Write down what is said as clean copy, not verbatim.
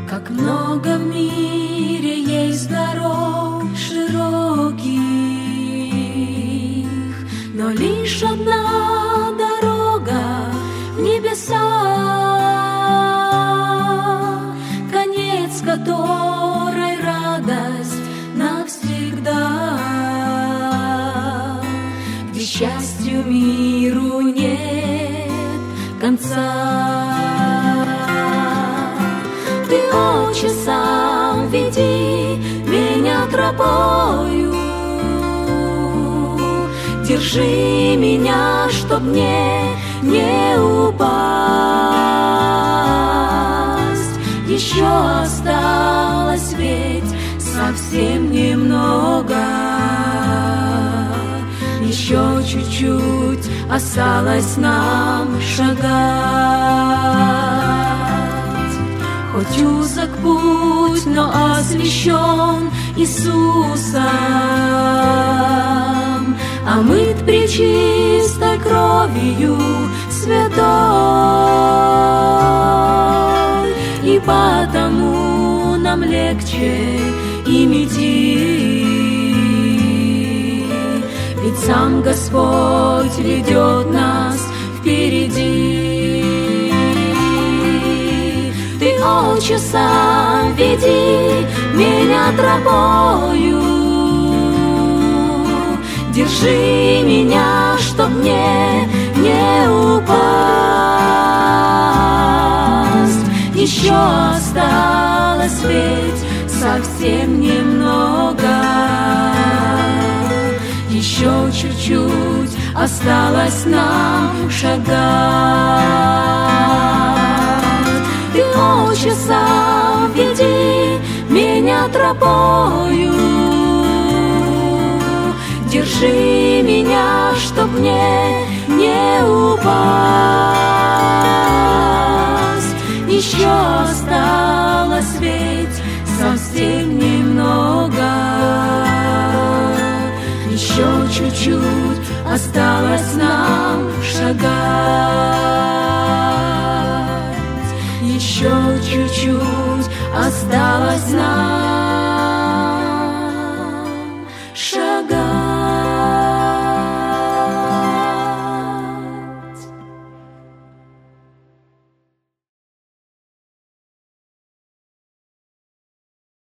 Как много в мире есть дорог широких, но лишь одна дорога в небеса, конец которой радость навсегда, где счастью миру нет конца. Ты, Отче, сам веди меня тропою, держи меня, чтоб мне не упасть. Еще осталось ведь совсем немного, еще чуть-чуть осталось нам шагать. Хоть узок путь, но освящен Иисусом, омыт пречистой кровью святой, и потому нам легче им идти, ведь сам Господь ведет нас впереди. Ты, Отче, сам веди меня тропою, держи меня, чтоб мне не упасть. Еще осталось ведь совсем немного, еще чуть-чуть осталось нам шагать. Ты, Отче, сам веди меня тропою, держи меня, чтоб мне не упасть. Еще осталось ведь совсем немного, еще чуть-чуть осталось нам шагать. Еще чуть-чуть осталось нам